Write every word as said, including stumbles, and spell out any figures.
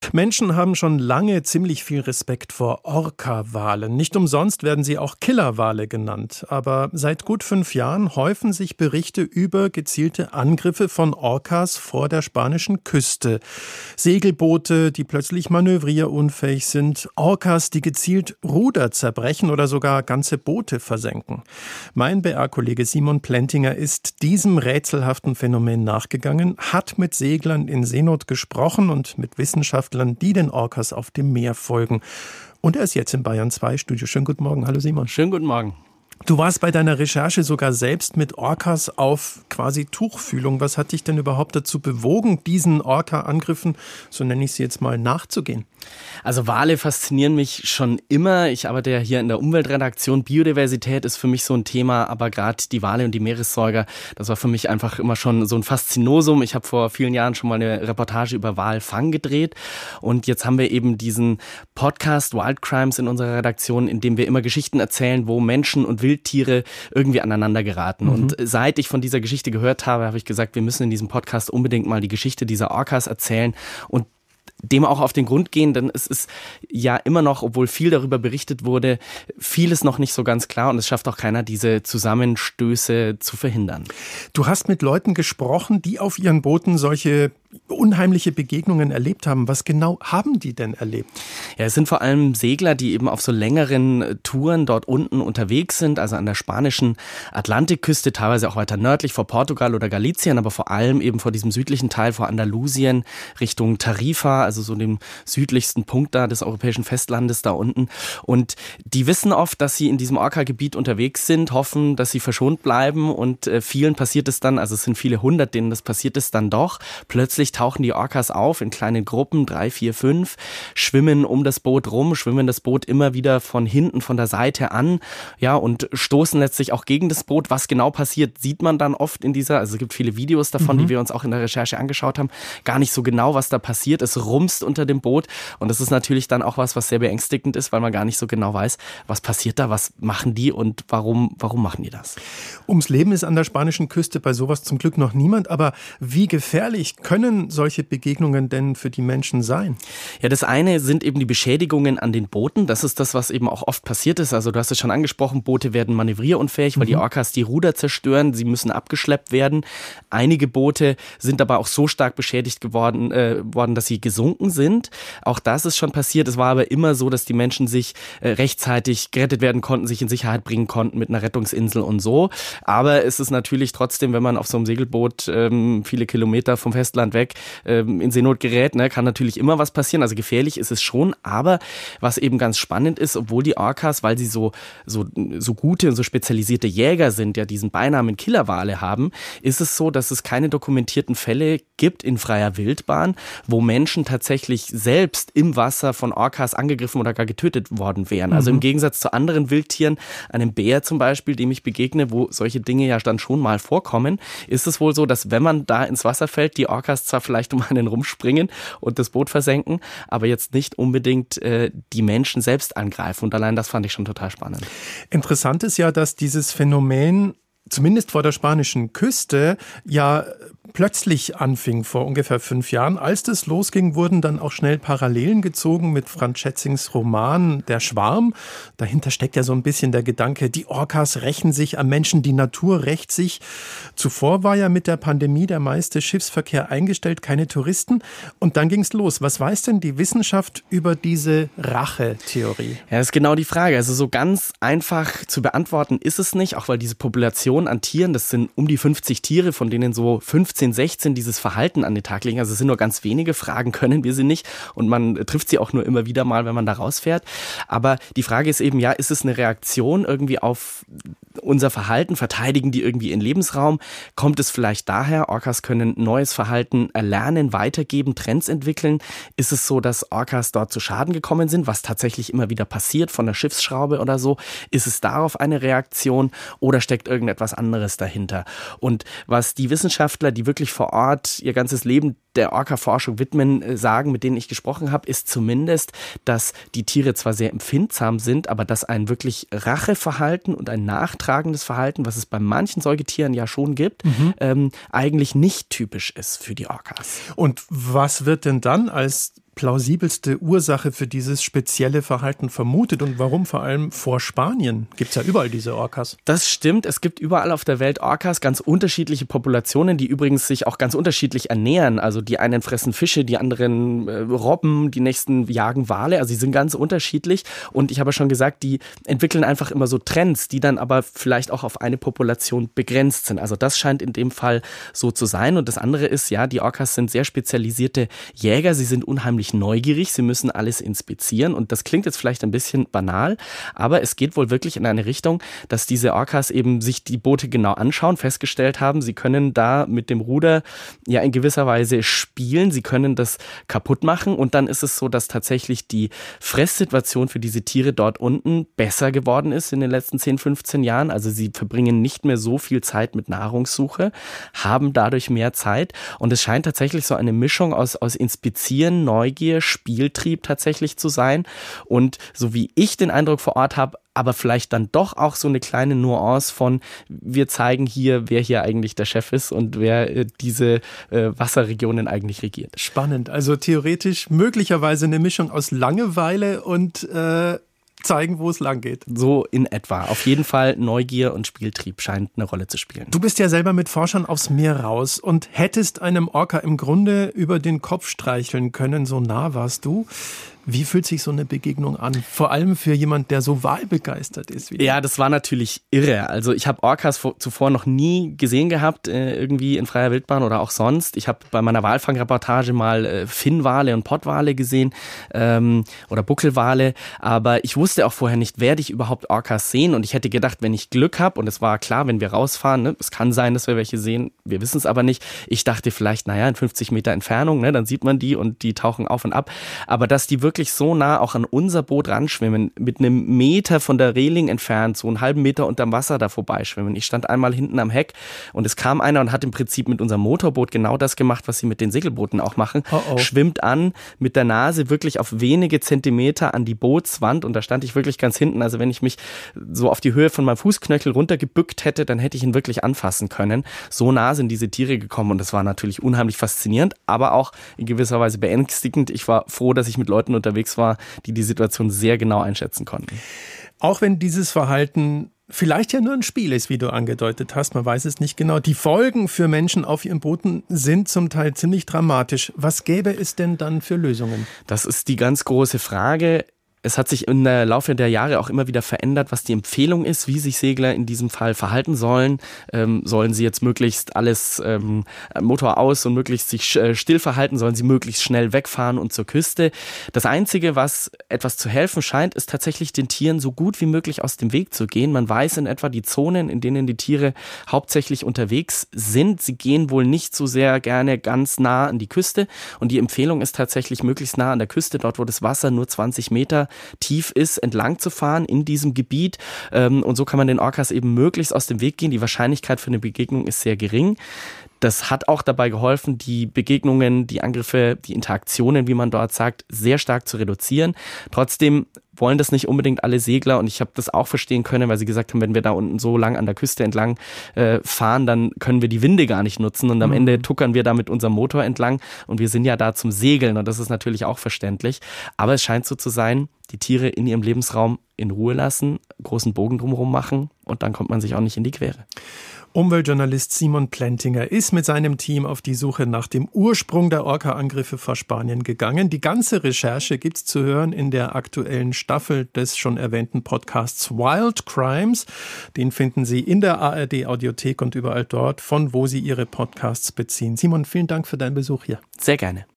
Menschen haben schon lange ziemlich viel Respekt vor Orca-Walen. Nicht umsonst werden sie auch Killerwale genannt. Aber seit gut fünf Jahren häufen sich Berichte über gezielte Angriffe von Orcas vor der spanischen Küste. Segelboote, die plötzlich manövrierunfähig sind. Orcas, die gezielt Ruder zerbrechen oder sogar ganze Boote versenken. Mein B R-Kollege Simon Plentinger ist diesem rätselhaften Phänomen nachgegangen, hat mit Seglern in Seenot gesprochen und mit Wissenschaftlern, die den Orcas auf dem Meer folgen. Und er ist jetzt im Bayern zwei Studio. Schönen guten Morgen. Hallo Simon. Schönen guten Morgen. Du warst bei deiner Recherche sogar selbst mit Orcas auf quasi Tuchfühlung. Was hat dich denn überhaupt dazu bewogen, diesen Orca-Angriffen, so nenne ich sie jetzt mal, nachzugehen? Also Wale faszinieren mich schon immer. Ich arbeite ja hier in der Umweltredaktion. Biodiversität ist für mich so ein Thema, aber gerade die Wale und die Meeressäuger, das war für mich einfach immer schon so ein Faszinosum. Ich habe vor vielen Jahren schon mal eine Reportage über Walfang gedreht und jetzt haben wir eben diesen Podcast Wild Crimes in unserer Redaktion, in dem wir immer Geschichten erzählen, wo Menschen und Wildtiere irgendwie aneinander geraten. Mhm. Und seit ich von dieser Geschichte gehört habe, habe ich gesagt, wir müssen in diesem Podcast unbedingt mal die Geschichte dieser Orcas erzählen und dem auch auf den Grund gehen, denn es ist ja immer noch, obwohl viel darüber berichtet wurde, vieles noch nicht so ganz klar und es schafft auch keiner, diese Zusammenstöße zu verhindern. Du hast mit Leuten gesprochen, die auf ihren Booten solche unheimliche Begegnungen erlebt haben. Was genau haben die denn erlebt? Ja, es sind vor allem Segler, die eben auf so längeren Touren dort unten unterwegs sind, also an der spanischen Atlantikküste, teilweise auch weiter nördlich vor Portugal oder Galicien, aber vor allem eben vor diesem südlichen Teil, vor Andalusien, Richtung Tarifa, also so dem südlichsten Punkt da des europäischen Festlandes da unten. Und die wissen oft, dass sie in diesem Orca-Gebiet unterwegs sind, hoffen, dass sie verschont bleiben und äh, vielen passiert es dann, also es sind viele hundert, denen das passiert ist dann doch, plötzlich tauchen die Orcas auf in kleinen Gruppen, drei, vier, fünf, schwimmen um das Boot rum, schwimmen das Boot immer wieder von hinten, von der Seite an, ja, und stoßen letztlich auch gegen das Boot. Was genau passiert, sieht man dann oft in dieser, also es gibt viele Videos davon, mhm. die wir uns auch in der Recherche angeschaut haben, gar nicht so genau, was da passiert. Es rumst unter dem Boot und das ist natürlich dann auch was, was sehr beängstigend ist, weil man gar nicht so genau weiß, was passiert da, was machen die und warum, warum machen die das? Ums Leben ist an der spanischen Küste bei sowas zum Glück noch niemand, aber wie gefährlich können solche Begegnungen denn für die Menschen sein? Ja, das eine sind eben die Beschädigungen an den Booten. Das ist das, was eben auch oft passiert ist. Also du hast es schon angesprochen, Boote werden manövrierunfähig, weil mhm. die Orcas die Ruder zerstören. Sie müssen abgeschleppt werden. Einige Boote sind aber auch so stark beschädigt geworden, äh, worden, dass sie gesunken sind. Auch das ist schon passiert. Es war aber immer so, dass die Menschen sich äh, rechtzeitig gerettet werden konnten, sich in Sicherheit bringen konnten mit einer Rettungsinsel und so. Aber es ist natürlich trotzdem, wenn man auf so einem Segelboot ähm, viele Kilometer vom Festland weg ähm, in Seenot gerät, ne, kann natürlich immer was passieren. Also gefährlich ist es schon. Aber was eben ganz spannend ist, obwohl die Orcas, weil sie so, so, so gute und so spezialisierte Jäger sind, ja diesen Beinamen Killerwale haben, ist es so, dass es keine dokumentierten Fälle gibt in freier Wildbahn, wo Menschen tatsächlich selbst im Wasser von Orcas angegriffen oder gar getötet worden wären. Also im Gegensatz zu anderen Wildtieren, einem Bär zum Beispiel, dem ich begegne, wo solche Dinge ja dann schon mal vorkommen, ist es wohl so, dass wenn man da ins Wasser fällt, die Orcas zwar vielleicht um einen rumspringen und das Boot versenken, aber jetzt nicht unbedingt äh, die Menschen selbst angreifen. Und allein das fand ich schon total spannend. Interessant ist ja, dass dieses Phänomen zumindest vor der spanischen Küste ja plötzlich anfing vor ungefähr fünf Jahren. Als das losging, wurden dann auch schnell Parallelen gezogen mit Franz Schätzings Roman Der Schwarm. Dahinter steckt ja so ein bisschen der Gedanke, die Orcas rächen sich am Menschen, die Natur rächt sich. Zuvor war ja mit der Pandemie der meiste Schiffsverkehr eingestellt, keine Touristen. Und dann ging's los. Was weiß denn die Wissenschaft über diese Rache-Theorie? Ja, das ist genau die Frage. Also so ganz einfach zu beantworten ist es nicht, auch weil diese Population an Tieren, das sind um die fünfzig Tiere, von denen so fünfzehn, sechzehn dieses Verhalten an den Tag legen. Also es sind nur ganz wenige, Fragen können wir sie nicht und man trifft sie auch nur immer wieder mal, wenn man da rausfährt. Aber die Frage ist eben, ja, ist es eine Reaktion irgendwie auf unser Verhalten? Verteidigen die irgendwie ihren Lebensraum? Kommt es vielleicht daher, Orcas können neues Verhalten erlernen, weitergeben, Trends entwickeln? Ist es so, dass Orcas dort zu Schaden gekommen sind, was tatsächlich immer wieder passiert, von der Schiffsschraube oder so? Ist es darauf eine Reaktion oder steckt irgendetwas anderes dahinter? Und was die Wissenschaftler, die wirklich vor Ort ihr ganzes Leben der Orca-Forschung widmen, sagen, mit denen ich gesprochen habe, ist zumindest, dass die Tiere zwar sehr empfindsam sind, aber dass ein wirklich Racheverhalten und ein nachtragendes Verhalten, was es bei manchen Säugetieren ja schon gibt, mhm. ähm, eigentlich nicht typisch ist für die Orcas. Und was wird denn dann als plausibelste Ursache für dieses spezielle Verhalten vermutet und warum vor allem vor Spanien? Gibt es ja überall diese Orcas. Das stimmt, es gibt überall auf der Welt Orcas, ganz unterschiedliche Populationen, die übrigens sich auch ganz unterschiedlich ernähren. Also die einen fressen Fische, die anderen äh, Robben, die nächsten jagen Wale, also sie sind ganz unterschiedlich und ich habe schon gesagt, die entwickeln einfach immer so Trends, die dann aber vielleicht auch auf eine Population begrenzt sind. Also das scheint in dem Fall so zu sein und das andere ist, ja, die Orcas sind sehr spezialisierte Jäger, sie sind unheimlich neugierig, sie müssen alles inspizieren und das klingt jetzt vielleicht ein bisschen banal, aber es geht wohl wirklich in eine Richtung, dass diese Orcas eben sich die Boote genau anschauen, festgestellt haben, sie können da mit dem Ruder ja in gewisser Weise spielen, sie können das kaputt machen und dann ist es so, dass tatsächlich die Fresssituation für diese Tiere dort unten besser geworden ist in den letzten zehn, fünfzehn Jahren, also sie verbringen nicht mehr so viel Zeit mit Nahrungssuche, haben dadurch mehr Zeit und es scheint tatsächlich so eine Mischung aus, aus Inspizieren, Neugier, Spieltrieb tatsächlich zu sein und so wie ich den Eindruck vor Ort habe, aber vielleicht dann doch auch so eine kleine Nuance von, wir zeigen hier, wer hier eigentlich der Chef ist und wer äh, diese äh, Wasserregionen eigentlich regiert. Spannend, also theoretisch möglicherweise eine Mischung aus Langeweile und äh, zeigen, wo es lang geht. So in etwa. Auf jeden Fall Neugier und Spieltrieb scheint eine Rolle zu spielen. Du bist ja selber mit Forschern aufs Meer raus und hättest einem Orca im Grunde über den Kopf streicheln können, so nah warst du. Wie fühlt sich so eine Begegnung an? Vor allem für jemand, der so walbegeistert ist wie du. Ja, das war natürlich irre. Also ich habe Orcas zuvor noch nie gesehen gehabt, irgendwie in freier Wildbahn oder auch sonst. Ich habe bei meiner Walfangreportage mal Finnwale und Pottwale gesehen ähm, oder Buckelwale. Aber ich wusste auch vorher nicht, werde ich überhaupt Orcas sehen? Und ich hätte gedacht, wenn ich Glück habe, und es war klar, wenn wir rausfahren, ne, es kann sein, dass wir welche sehen, wir wissen es aber nicht. Ich dachte vielleicht, naja, in fünfzig Meter Entfernung, ne, dann sieht man die und die tauchen auf und ab. Aber dass die wirklich so nah auch an unser Boot ranschwimmen, mit einem Meter von der Reling entfernt, so einen halben Meter unterm Wasser da vorbeischwimmen. Ich stand einmal hinten am Heck und es kam einer und hat im Prinzip mit unserem Motorboot genau das gemacht, was sie mit den Segelbooten auch machen. Oh oh. Schwimmt an mit der Nase wirklich auf wenige Zentimeter an die Bootswand und da stand ich wirklich ganz hinten. Also wenn ich mich so auf die Höhe von meinem Fußknöchel runtergebückt hätte, dann hätte ich ihn wirklich anfassen können. So nah sind diese Tiere gekommen und das war natürlich unheimlich faszinierend, aber auch in gewisser Weise beängstigend. Ich war froh, dass ich mit Leuten unterwegs war, die die Situation sehr genau einschätzen konnten. Auch wenn dieses Verhalten vielleicht ja nur ein Spiel ist, wie du angedeutet hast, man weiß es nicht genau. Die Folgen für Menschen auf ihren Booten sind zum Teil ziemlich dramatisch. Was gäbe es denn dann für Lösungen? Das ist die ganz große Frage. Es hat sich im Laufe der Jahre auch immer wieder verändert, was die Empfehlung ist, wie sich Segler in diesem Fall verhalten sollen. Ähm, sollen sie jetzt möglichst alles ähm, Motor aus und möglichst sich äh, still verhalten? Sollen sie möglichst schnell wegfahren und zur Küste? Das Einzige, was etwas zu helfen scheint, ist tatsächlich den Tieren so gut wie möglich aus dem Weg zu gehen. Man weiß in etwa die Zonen, in denen die Tiere hauptsächlich unterwegs sind. Sie gehen wohl nicht so sehr gerne ganz nah an die Küste und die Empfehlung ist tatsächlich möglichst nah an der Küste, dort wo das Wasser nur zwanzig Meter tief ist, entlang zu fahren in diesem Gebiet. Und so kann man den Orcas eben möglichst aus dem Weg gehen. Die Wahrscheinlichkeit für eine Begegnung ist sehr gering. Das hat auch dabei geholfen, die Begegnungen, die Angriffe, die Interaktionen, wie man dort sagt, sehr stark zu reduzieren. Trotzdem wollen das nicht unbedingt alle Segler und ich habe das auch verstehen können, weil sie gesagt haben, wenn wir da unten so lang an der Küste entlang äh, fahren, dann können wir die Winde gar nicht nutzen und am mhm. Ende tuckern wir da mit unserem Motor entlang und wir sind ja da zum Segeln und das ist natürlich auch verständlich. Aber es scheint so zu sein, die Tiere in ihrem Lebensraum in Ruhe lassen, großen Bogen drumherum machen und dann kommt man sich auch nicht in die Quere. Umweltjournalist Simon Plentinger ist mit seinem Team auf die Suche nach dem Ursprung der Orca-Angriffe vor Spanien gegangen. Die ganze Recherche gibt's zu hören in der aktuellen Staffel des schon erwähnten Podcasts Wild Crimes. Den finden Sie in der A R D-Audiothek und überall dort, von wo Sie Ihre Podcasts beziehen. Simon, vielen Dank für deinen Besuch hier. Sehr gerne.